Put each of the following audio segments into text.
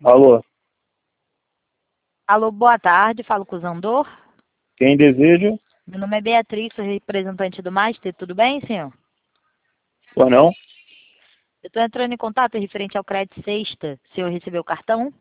Alô, Alô, boa tarde, falo com o Zandor. quem deseja? Meu nome é Beatriz, sou representante do Master, tudo bem, senhor? Ou não? Eu estou entrando em contato referente ao crédito sexta. O senhor recebeu o cartão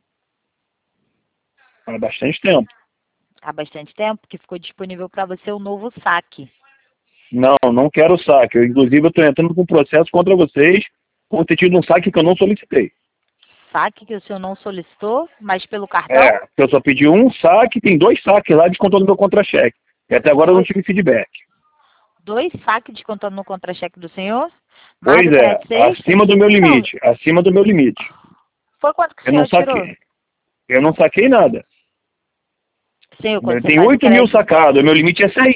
Há bastante tempo. há bastante tempo, que ficou disponível para você o novo saque. Não, não quero saque. Inclusive, eu estou entrando com processo contra vocês por ter tido um saque que eu não solicitei. Saque que o senhor não solicitou, mas pelo cartão? É, eu só pedi um saque, tem 2 saques lá descontando meu contra-cheque. E até agora eu não Dois, tive feedback. dois saques descontando no contra-cheque do senhor, mais Pois do é, crédito sexta. acima do meu Não, limite. Acima do meu limite. foi quanto que o Eu não senhor tirou? saquei. Eu não saquei nada. Senhor, quando você Tem faz o 8 mil crédito, sacados, meu limite é 6.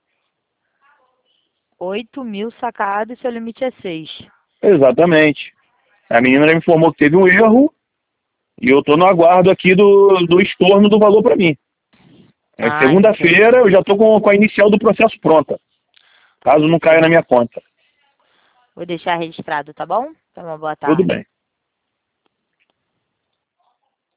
8.000 sacado e seu limite é 6. Exatamente. A menina já me informou que teve um erro e eu estou no aguardo aqui do estorno do valor para mim. É Ah, segunda-feira, entendi. eu já estou com a inicial do processo pronta, caso não caia na Sim. minha conta. Vou deixar registrado, tá bom? Então, uma boa Tudo tarde. bem.